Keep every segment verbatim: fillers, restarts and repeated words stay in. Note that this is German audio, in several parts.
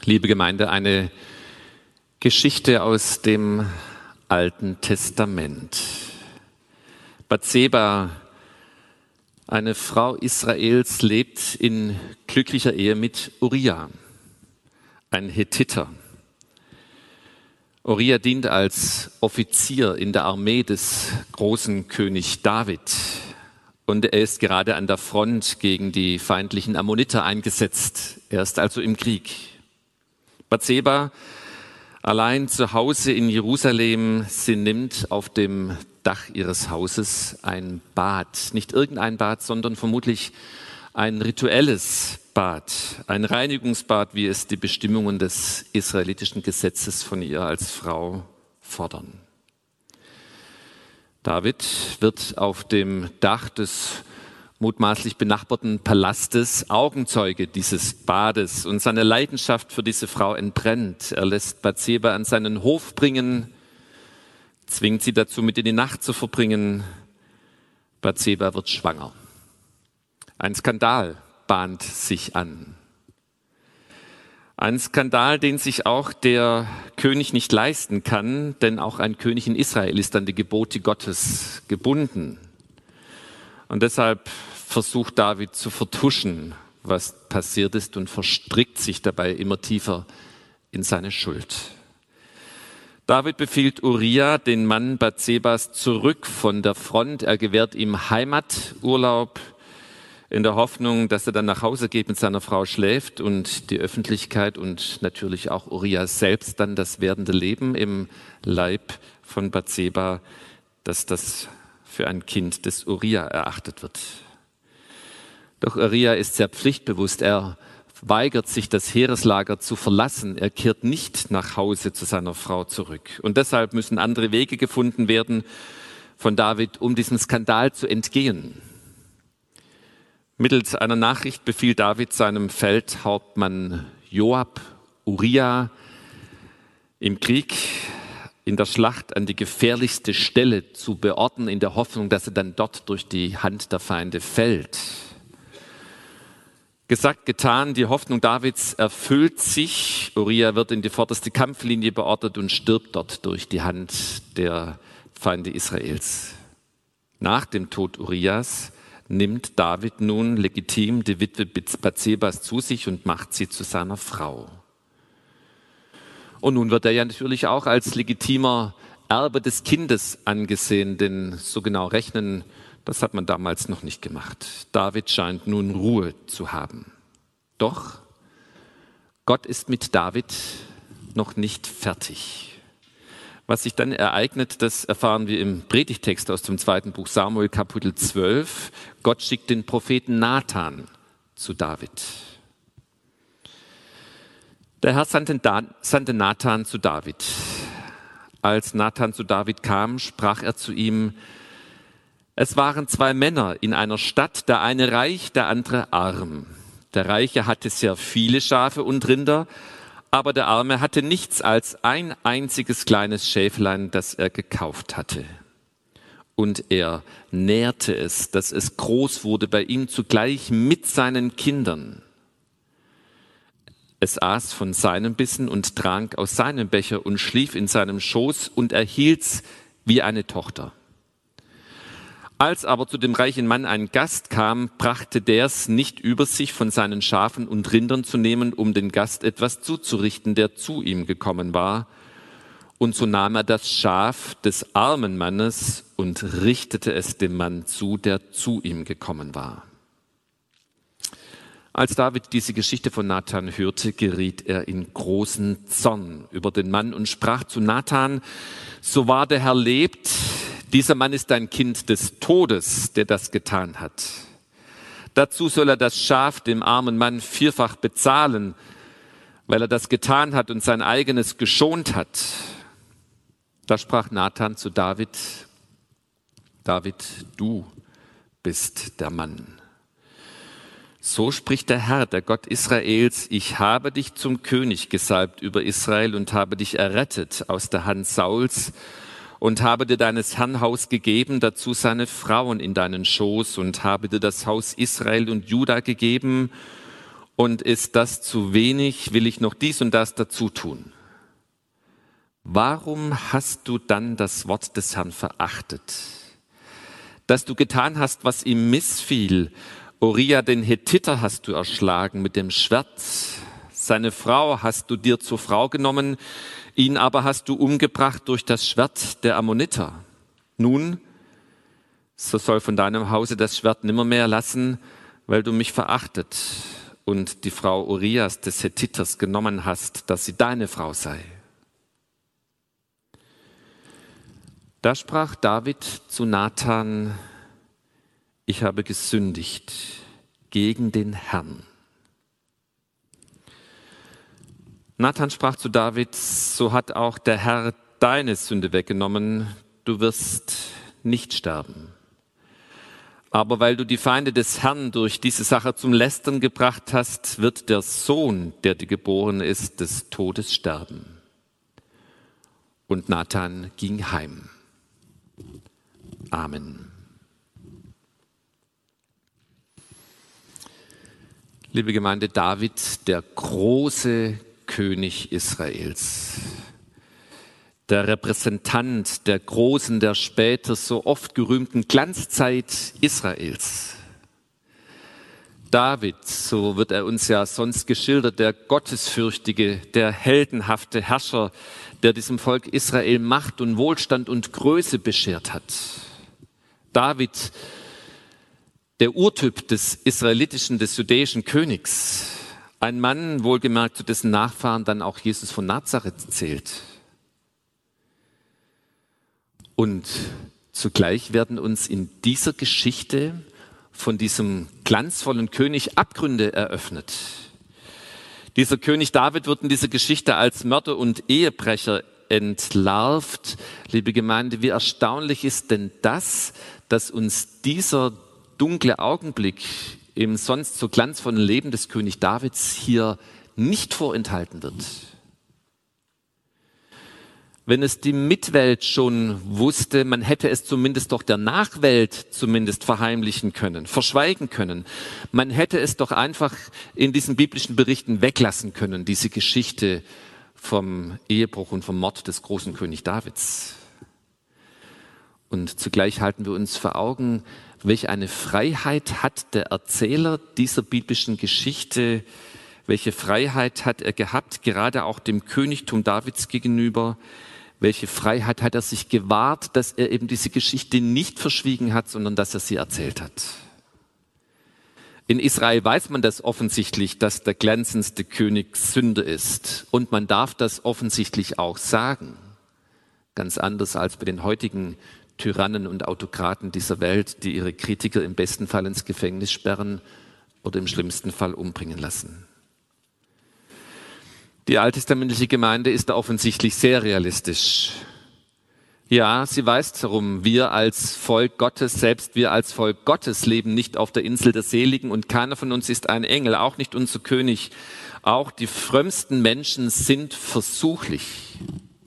Liebe Gemeinde, eine Geschichte aus dem Alten Testament. Bathseba, eine Frau Israels, lebt in glücklicher Ehe mit Uria, ein Hethiter. Uria dient als Offizier in der Armee des großen König David und er ist gerade an der Front gegen die feindlichen Ammoniter eingesetzt. Er ist also im Krieg. Bathseba, allein zu Hause in Jerusalem, sie nimmt auf dem Dach ihres Hauses ein Bad. Nicht irgendein Bad, sondern vermutlich ein rituelles Bad, ein Reinigungsbad, wie es die Bestimmungen des israelitischen Gesetzes von ihr als Frau fordern. David wird auf dem Dach des mutmaßlich benachbarten Palastes Augenzeuge dieses Bades und seine Leidenschaft für diese Frau entbrennt. Er lässt Bathseba an seinen Hof bringen, zwingt sie dazu, mit in die Nacht zu verbringen. Bathseba wird schwanger. Ein Skandal bahnt sich an. Ein Skandal, den sich auch der König nicht leisten kann, denn auch ein König in Israel ist an die Gebote Gottes gebunden. Und deshalb versucht David zu vertuschen, was passiert ist und verstrickt sich dabei immer tiefer in seine Schuld. David befiehlt Uria, den Mann Bathsebas, zurück von der Front. Er gewährt ihm Heimaturlaub in der Hoffnung, dass er dann nach Hause geht, mit seiner Frau schläft und die Öffentlichkeit und natürlich auch Uria selbst dann das werdende Leben im Leib von Bathseba, dass das für ein Kind des Uria erachtet wird. Doch Uria ist sehr pflichtbewusst. Er weigert sich, das Heereslager zu verlassen. Er kehrt nicht nach Hause zu seiner Frau zurück. Und deshalb müssen andere Wege gefunden werden von David, um diesem Skandal zu entgehen. Mittels einer Nachricht befiehlt David seinem Feldhauptmann Joab, Uria im Krieg, in der Schlacht an die gefährlichste Stelle zu beorten, in der Hoffnung, dass er dann dort durch die Hand der Feinde fällt. Gesagt, getan, die Hoffnung Davids erfüllt sich. Uria wird in die vorderste Kampflinie beordert und stirbt dort durch die Hand der Feinde Israels. Nach dem Tod Urias nimmt David nun legitim die Witwe Bathsebas zu sich und macht sie zu seiner Frau. Und nun wird er ja natürlich auch als legitimer Erbe des Kindes angesehen, denn so genau rechnen, das hat man damals noch nicht gemacht. David scheint nun Ruhe zu haben. Doch Gott ist mit David noch nicht fertig. Was sich dann ereignet, das erfahren wir im Predigtext aus dem zweiten Buch Samuel, Kapitel zwölf. Gott schickt den Propheten Nathan zu David. Der Herr sandte Nathan zu David. Als Nathan zu David kam, sprach er zu ihm: Es waren zwei Männer in einer Stadt, der eine reich, der andere arm. Der Reiche hatte sehr viele Schafe und Rinder, aber der Arme hatte nichts als ein einziges kleines Schäflein, das er gekauft hatte. Und er nährte es, dass es groß wurde bei ihm zugleich mit seinen Kindern. Es aß von seinem Bissen und trank aus seinem Becher und schlief in seinem Schoß und erhielt's wie eine Tochter. Als aber zu dem reichen Mann ein Gast kam, brachte der's nicht über sich, von seinen Schafen und Rindern zu nehmen, um den Gast etwas zuzurichten, der zu ihm gekommen war. Und so nahm er das Schaf des armen Mannes und richtete es dem Mann zu, der zu ihm gekommen war. Als David diese Geschichte von Nathan hörte, geriet er in großen Zorn über den Mann und sprach zu Nathan: So wahr der Herr lebt, dieser Mann ist ein Kind des Todes, der das getan hat. Dazu soll er das Schaf dem armen Mann vierfach bezahlen, weil er das getan hat und sein eigenes geschont hat. Da sprach Nathan zu David: David, du bist der Mann. So spricht der Herr, der Gott Israels: Ich habe dich zum König gesalbt über Israel und habe dich errettet aus der Hand Sauls und habe dir deines Herrn Haus gegeben, dazu seine Frauen in deinen Schoß, und habe dir das Haus Israel und Juda gegeben, Und ist das zu wenig, will ich noch dies und das dazu tun. Warum hast du dann das Wort des Herrn verachtet? Dass du getan hast, was ihm missfiel. Uria, den Hethiter, hast du erschlagen mit dem Schwert. Seine Frau hast du dir zur Frau genommen, ihn aber hast du umgebracht durch das Schwert der Ammoniter. Nun, so soll von deinem Hause das Schwert nimmermehr lassen, weil du mich verachtet und die Frau Urias des Hethiters genommen hast, dass sie deine Frau sei. Da sprach David zu Nathan: Ich habe gesündigt gegen den Herrn. Nathan sprach zu David: So hat auch der Herr deine Sünde weggenommen, du wirst nicht sterben. Aber weil du die Feinde des Herrn durch diese Sache zum Lästern gebracht hast, wird der Sohn, der dir geboren ist, des Todes sterben. Und Nathan ging heim. Amen. Liebe Gemeinde, David, der große König Israels, der Repräsentant der großen, der später so oft gerühmten Glanzzeit Israels. David, so wird er uns ja sonst geschildert, der gottesfürchtige, der heldenhafte Herrscher, der diesem Volk Israel Macht und Wohlstand und Größe beschert hat. David, der Urtyp des israelitischen, des judäischen Königs. Ein Mann, wohlgemerkt, zu dessen Nachfahren dann auch Jesus von Nazareth zählt. Und zugleich werden uns in dieser Geschichte von diesem glanzvollen König Abgründe eröffnet. Dieser König David wird in dieser Geschichte als Mörder und Ehebrecher entlarvt. Liebe Gemeinde, wie erstaunlich ist denn das, dass uns dieser dunkle Augenblick im sonst so glanzvollen Leben des König Davids hier nicht vorenthalten wird. Wenn es die Mitwelt schon wusste, man hätte es zumindest doch der Nachwelt zumindest verheimlichen können, verschweigen können. Man hätte es doch einfach in diesen biblischen Berichten weglassen können, diese Geschichte vom Ehebruch und vom Mord des großen König Davids. Und zugleich halten wir uns vor Augen, welche eine Freiheit hat der Erzähler dieser biblischen Geschichte, welche Freiheit hat er gehabt, gerade auch dem Königtum Davids gegenüber. Welche Freiheit hat er sich gewahrt, dass er eben diese Geschichte nicht verschwiegen hat, sondern dass er sie erzählt hat. In Israel weiß man das offensichtlich, dass der glänzendste König Sünder ist. Und man darf das offensichtlich auch sagen. Ganz anders als bei den heutigen Tyrannen und Autokraten dieser Welt, die ihre Kritiker im besten Fall ins Gefängnis sperren oder im schlimmsten Fall umbringen lassen. Die alttestamentliche Gemeinde ist da offensichtlich sehr realistisch. Ja, sie weiß darum, wir als Volk Gottes, selbst wir als Volk Gottes leben nicht auf der Insel der Seligen und keiner von uns ist ein Engel, auch nicht unser König. Auch die frömmsten Menschen sind versuchlich.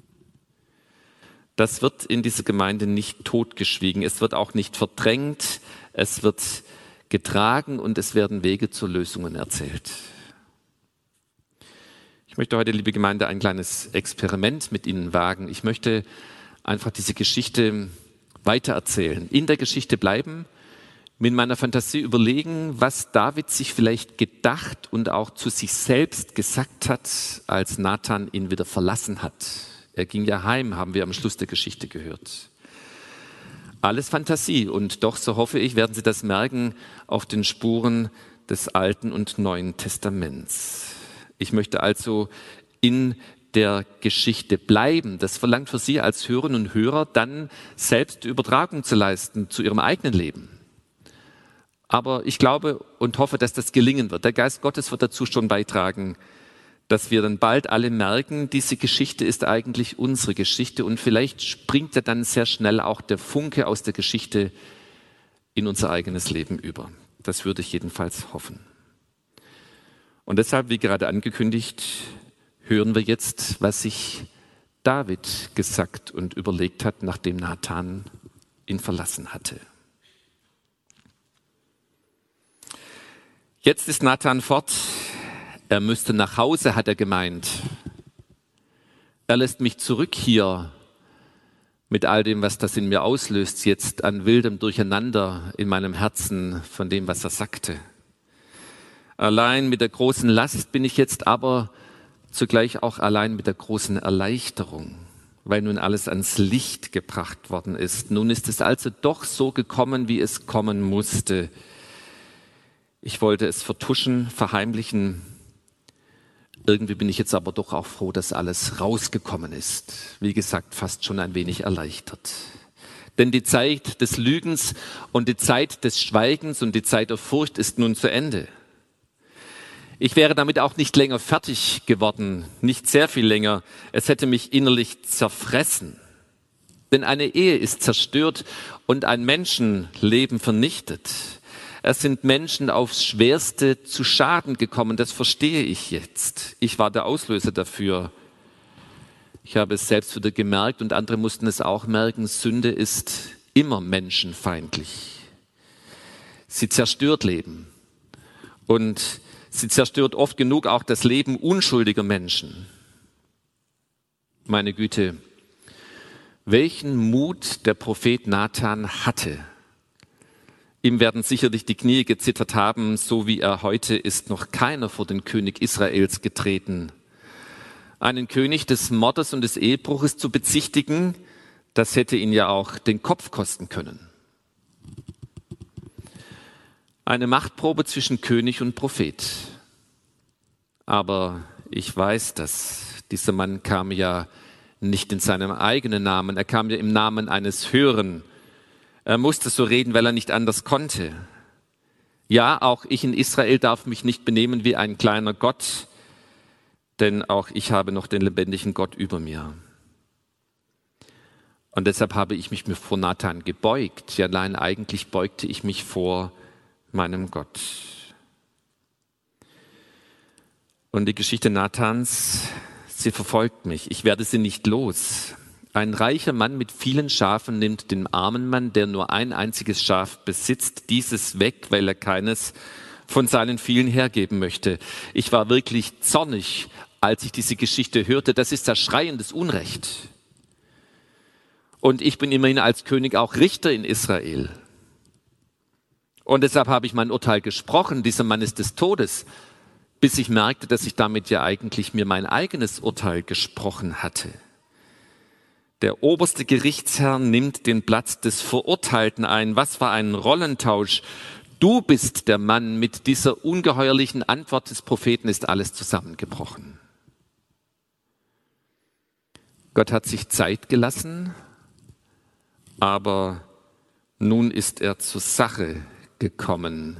Das wird in dieser Gemeinde nicht totgeschwiegen, es wird auch nicht verdrängt, es wird getragen und es werden Wege zu Lösungen erzählt. Ich möchte heute, liebe Gemeinde, ein kleines Experiment mit Ihnen wagen. Ich möchte einfach diese Geschichte weitererzählen, in der Geschichte bleiben, mit meiner Fantasie überlegen, was David sich vielleicht gedacht und auch zu sich selbst gesagt hat, als Nathan ihn wieder verlassen hat. Er ging ja heim, haben wir am Schluss der Geschichte gehört. Alles Fantasie und doch, so hoffe ich, werden Sie das merken, auf den Spuren des Alten und Neuen Testaments. Ich möchte also in der Geschichte bleiben. Das verlangt für Sie als Hörerinnen und Hörer dann selbst Übertragung zu leisten zu Ihrem eigenen Leben. Aber ich glaube und hoffe, dass das gelingen wird. Der Geist Gottes wird dazu schon beitragen, dass wir dann bald alle merken, diese Geschichte ist eigentlich unsere Geschichte und vielleicht springt ja dann sehr schnell auch der Funke aus der Geschichte in unser eigenes Leben über. Das würde ich jedenfalls hoffen. Und deshalb, wie gerade angekündigt, hören wir jetzt, was sich David gesagt und überlegt hat, nachdem Nathan ihn verlassen hatte. Jetzt ist Nathan fort, Er müsste nach Hause, hat er gemeint. Er lässt mich zurück hier mit all dem, was das in mir auslöst, jetzt an wildem Durcheinander in meinem Herzen von dem, was er sagte. Allein mit der großen Last bin ich jetzt aber zugleich auch allein mit der großen Erleichterung, weil nun alles ans Licht gebracht worden ist. Nun ist es also doch so gekommen, wie es kommen musste. Ich wollte es vertuschen, verheimlichen. Irgendwie bin ich jetzt aber doch auch froh, dass alles rausgekommen ist. Wie gesagt, fast schon ein wenig erleichtert. Denn die Zeit des Lügens und die Zeit des Schweigens und die Zeit der Furcht ist nun zu Ende. Ich wäre damit auch nicht länger fertig geworden, nicht sehr viel länger. Es hätte mich innerlich zerfressen. Denn eine Ehe ist zerstört und ein Menschenleben vernichtet. Es sind Menschen aufs Schwerste zu Schaden gekommen, das verstehe ich jetzt. Ich war der Auslöser dafür. Ich habe es selbst wieder gemerkt und andere mussten es auch merken, Sünde ist immer menschenfeindlich. Sie zerstört Leben und sie zerstört oft genug auch das Leben unschuldiger Menschen. Meine Güte, welchen Mut der Prophet Nathan hatte. Ihm werden sicherlich die Knie gezittert haben, so wie er heute ist noch keiner vor den König Israels getreten. Einen König des Mordes und des Ehebruches zu bezichtigen, das hätte ihn ja auch den Kopf kosten können. Eine Machtprobe zwischen König und Prophet. Aber ich weiß das. Dieser Mann kam ja nicht in seinem eigenen Namen, er kam ja im Namen eines Höheren. Er musste so reden, weil er nicht anders konnte. Ja, auch ich in Israel darf mich nicht benehmen wie ein kleiner Gott, denn auch ich habe noch den lebendigen Gott über mir. Und deshalb habe ich mich vor Nathan gebeugt. Ja, nein, eigentlich beugte ich mich vor meinem Gott. Und die Geschichte Nathans, sie verfolgt mich. Ich werde sie nicht los. Ein reicher Mann mit vielen Schafen nimmt dem armen Mann, der nur ein einziges Schaf besitzt, dieses weg, weil er keines von seinen vielen hergeben möchte. Ich war wirklich zornig, als ich diese Geschichte hörte. Das ist das schreiendes Unrecht. Und ich bin immerhin als König auch Richter in Israel. Und deshalb habe ich mein Urteil gesprochen. Dieser Mann ist des Todes, bis ich merkte, dass ich damit ja eigentlich mir mein eigenes Urteil gesprochen hatte. Der oberste Gerichtsherr nimmt den Platz des Verurteilten ein. Was für ein Rollentausch. Du bist der Mann. Mit dieser ungeheuerlichen Antwort des Propheten ist alles zusammengebrochen. Gott hat sich Zeit gelassen, aber nun ist er zur Sache gekommen.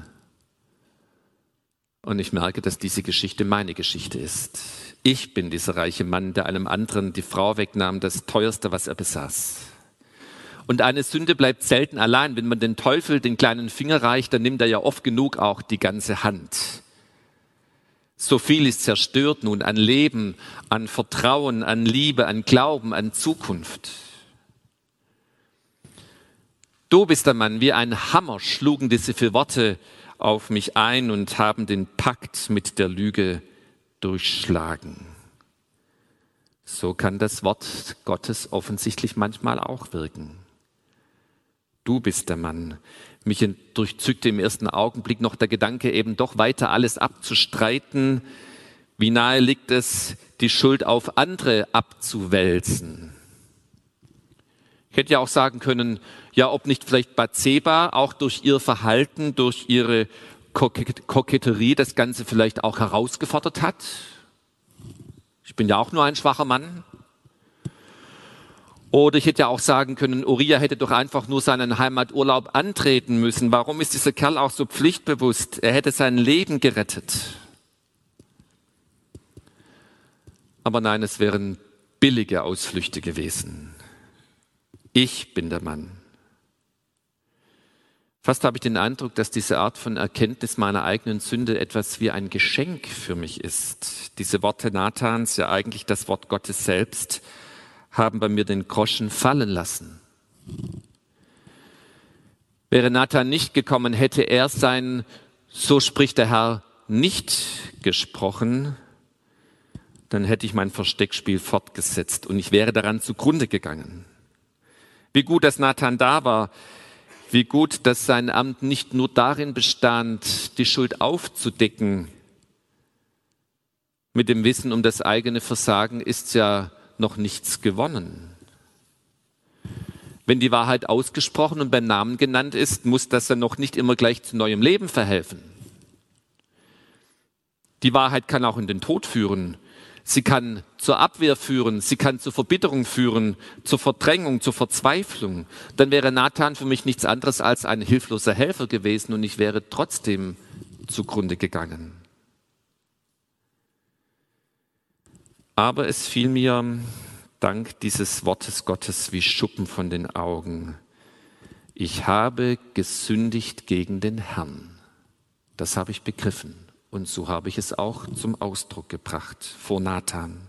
Und ich merke, dass diese Geschichte meine Geschichte ist. Ich bin dieser reiche Mann, der einem anderen die Frau wegnahm, das Teuerste, was er besaß. Und eine Sünde bleibt selten allein. Wenn man den Teufel den kleinen Finger reicht, dann nimmt er ja oft genug auch die ganze Hand. So viel ist zerstört nun an Leben, an Vertrauen, an Liebe, an Glauben, an Zukunft. Du bist der Mann, wie ein Hammer schlugen diese vier Worte auf mich ein und haben den Pakt mit der Lüge durchschlagen. So kann das Wort Gottes offensichtlich manchmal auch wirken. Du bist der Mann. Mich durchzückte im ersten Augenblick noch der Gedanke, eben doch weiter alles abzustreiten. Wie nahe liegt es, die Schuld auf andere abzuwälzen? Ich hätte ja auch sagen können, ja, ob nicht vielleicht Bathseba auch durch ihr Verhalten, durch ihre Koketterie das Ganze vielleicht auch herausgefordert hat. Ich bin ja auch nur ein schwacher Mann. Oder ich hätte ja auch sagen können, Uriah hätte doch einfach nur seinen Heimaturlaub antreten müssen. Warum ist dieser Kerl auch so pflichtbewusst? Er hätte sein Leben gerettet. Aber nein, es wären billige Ausflüchte gewesen. Ich bin der Mann. Fast habe ich den Eindruck, dass diese Art von Erkenntnis meiner eigenen Sünde etwas wie ein Geschenk für mich ist. Diese Worte Nathans, ja eigentlich das Wort Gottes selbst, haben bei mir den Groschen fallen lassen. Wäre Nathan nicht gekommen, hätte er sein, so spricht der Herr, nicht gesprochen, dann hätte ich mein Versteckspiel fortgesetzt und ich wäre daran zugrunde gegangen. Wie gut, dass Nathan da war, wie gut, dass sein Amt nicht nur darin bestand, die Schuld aufzudecken. Mit dem Wissen um das eigene Versagen ist ja noch nichts gewonnen. Wenn die Wahrheit ausgesprochen und beim Namen genannt ist, muss das ja noch nicht immer gleich zu neuem Leben verhelfen. Die Wahrheit kann auch in den Tod führen. Sie kann zur Abwehr führen, sie kann zur Verbitterung führen, zur Verdrängung, zur Verzweiflung. Dann wäre Nathan für mich nichts anderes als ein hilfloser Helfer gewesen und ich wäre trotzdem zugrunde gegangen. Aber es fiel mir dank dieses Wortes Gottes wie Schuppen von den Augen. Ich habe gesündigt gegen den Herrn. Das habe ich begriffen. Und so habe ich es auch zum Ausdruck gebracht vor Nathan.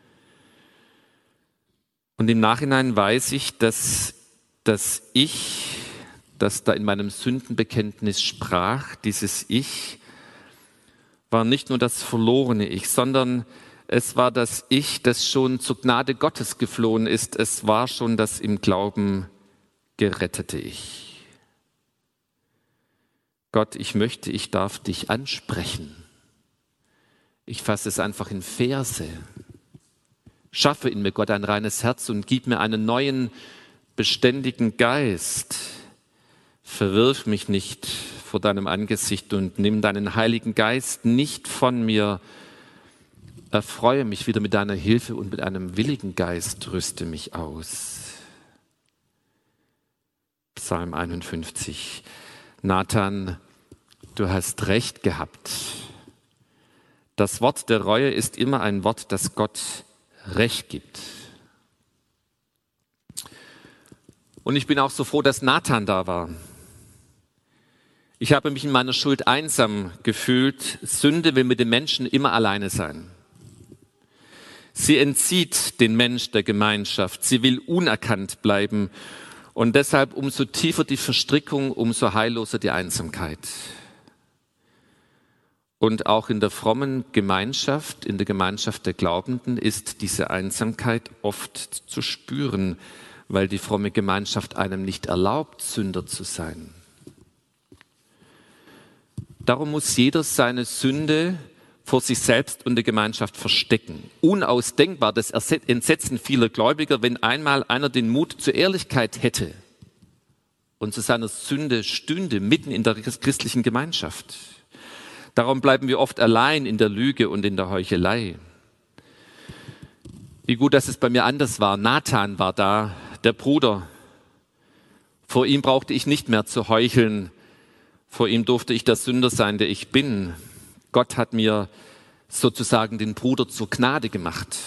Und im Nachhinein weiß ich, dass das Ich, das da in meinem Sündenbekenntnis sprach, dieses Ich, war nicht nur das verlorene Ich, sondern es war das Ich, das schon zur Gnade Gottes geflohen ist. Es war schon das im Glauben gerettete Ich. Gott, ich möchte, ich darf dich ansprechen. Ich fasse es einfach in Verse. Schaffe in mir, Gott, ein reines Herz und gib mir einen neuen, beständigen Geist. Verwirf mich nicht vor deinem Angesicht und nimm deinen Heiligen Geist nicht von mir. Erfreue mich wieder mit deiner Hilfe und mit einem willigen Geist rüste mich aus. Psalm einundfünfzig. Nathan, du hast recht gehabt. Das Wort der Reue ist immer ein Wort, das Gott Recht gibt. Und ich bin auch so froh, dass Nathan da war. Ich habe mich in meiner Schuld einsam gefühlt. Sünde will mit dem Menschen immer alleine sein. Sie entzieht den Mensch der Gemeinschaft. Sie will unerkannt bleiben. Und deshalb umso tiefer die Verstrickung, umso heilloser die Einsamkeit. Und auch in der frommen Gemeinschaft, in der Gemeinschaft der Glaubenden ist diese Einsamkeit oft zu spüren, weil die fromme Gemeinschaft einem nicht erlaubt, Sünder zu sein. Darum muss jeder seine Sünde vor sich selbst und der Gemeinschaft verstecken. Unausdenkbar, das Entsetzen vieler Gläubiger, wenn einmal einer den Mut zur Ehrlichkeit hätte und zu seiner Sünde stünde, mitten in der christlichen Gemeinschaft. Darum bleiben wir oft allein in der Lüge und in der Heuchelei. Wie gut, dass es bei mir anders war. Nathan war da, der Bruder. Vor ihm brauchte ich nicht mehr zu heucheln. Vor ihm durfte ich der Sünder sein, der ich bin. Gott hat mir sozusagen den Bruder zur Gnade gemacht.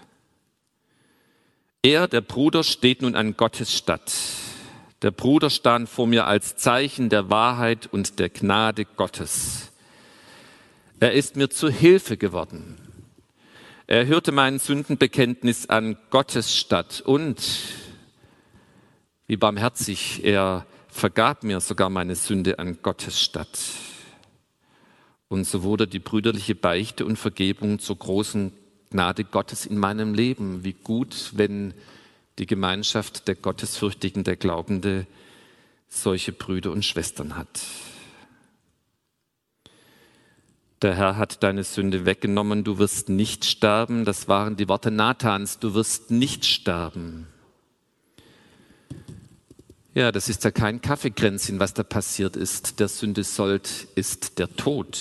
Er, der Bruder, steht nun an Gottes Statt. Der Bruder stand vor mir als Zeichen der Wahrheit und der Gnade Gottes. Er ist mir zur Hilfe geworden. Er hörte mein Sündenbekenntnis an Gottes Statt und, wie barmherzig, er vergab mir sogar meine Sünde an Gottes Statt. Und so wurde die brüderliche Beichte und Vergebung zur großen Gnade Gottes in meinem Leben. Wie gut, wenn die Gemeinschaft der Gottesfürchtigen, der Glaubende, solche Brüder und Schwestern hat. Der Herr hat deine Sünde weggenommen, du wirst nicht sterben. Das waren die Worte Nathans, du wirst nicht sterben. Ja, das ist ja kein Kaffeekränzchen, was da passiert ist. Der Sünde Sold ist der Tod.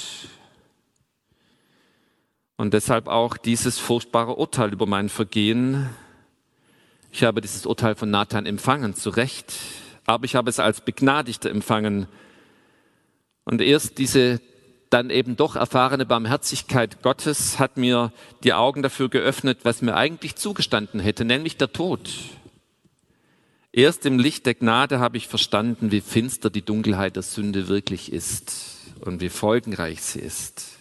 Und deshalb auch dieses furchtbare Urteil über mein Vergehen. Ich habe dieses Urteil von Nathan empfangen, zu Recht. Aber ich habe es als Begnadigter empfangen. Und erst diese dann eben doch erfahrene Barmherzigkeit Gottes hat mir die Augen dafür geöffnet, was mir eigentlich zugestanden hätte, nämlich der Tod. Erst im Licht der Gnade habe ich verstanden, wie finster die Dunkelheit der Sünde wirklich ist und wie folgenreich sie ist.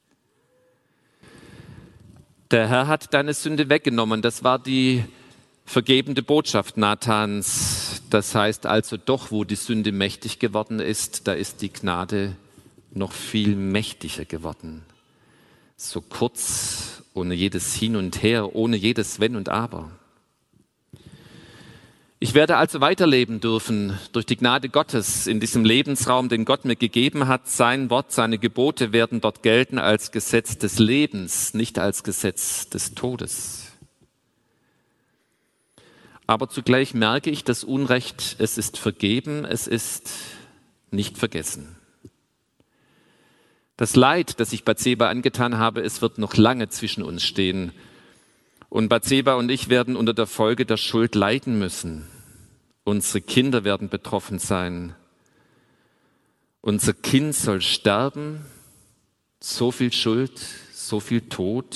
Der Herr hat deine Sünde weggenommen. Das war die vergebende Botschaft Nathans. Das heißt also doch, wo die Sünde mächtig geworden ist, da ist die Gnade noch viel mächtiger geworden. So kurz, ohne jedes Hin und Her, ohne jedes Wenn und Aber. Ich werde also weiterleben dürfen durch die Gnade Gottes in diesem Lebensraum, den Gott mir gegeben hat. Sein Wort, seine Gebote werden dort gelten als Gesetz des Lebens, nicht als Gesetz des Todes. Aber zugleich merke ich, das Unrecht, es ist vergeben, es ist nicht vergessen. Das Leid, das ich Bathseba angetan habe, es wird noch lange zwischen uns stehen. Und Bathseba und ich werden unter der Folge der Schuld leiden müssen. Unsere Kinder werden betroffen sein. Unser Kind soll sterben. So viel Schuld, so viel Tod.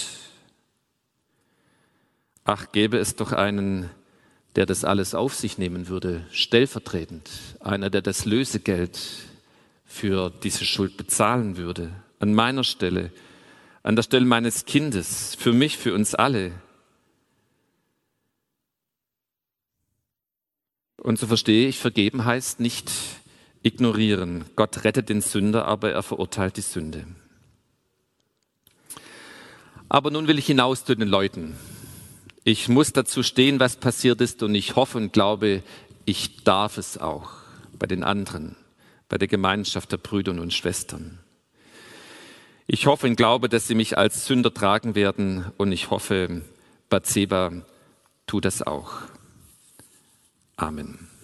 Ach, gäbe es doch einen, der das alles auf sich nehmen würde, stellvertretend. Einer, der das Lösegeld für diese Schuld bezahlen würde. An meiner Stelle, an der Stelle meines Kindes, für mich, für uns alle. Und so verstehe ich, vergeben heißt nicht ignorieren. Gott rettet den Sünder, aber er verurteilt die Sünde. Aber nun will ich hinaus zu den Leuten. Ich muss dazu stehen, was passiert ist, und ich hoffe und glaube, ich darf es auch bei den anderen, bei der Gemeinschaft der Brüder und Schwestern. Ich hoffe und glaube, dass sie mich als Sünder tragen werden, und ich hoffe, Bathseba tut das auch. Amen.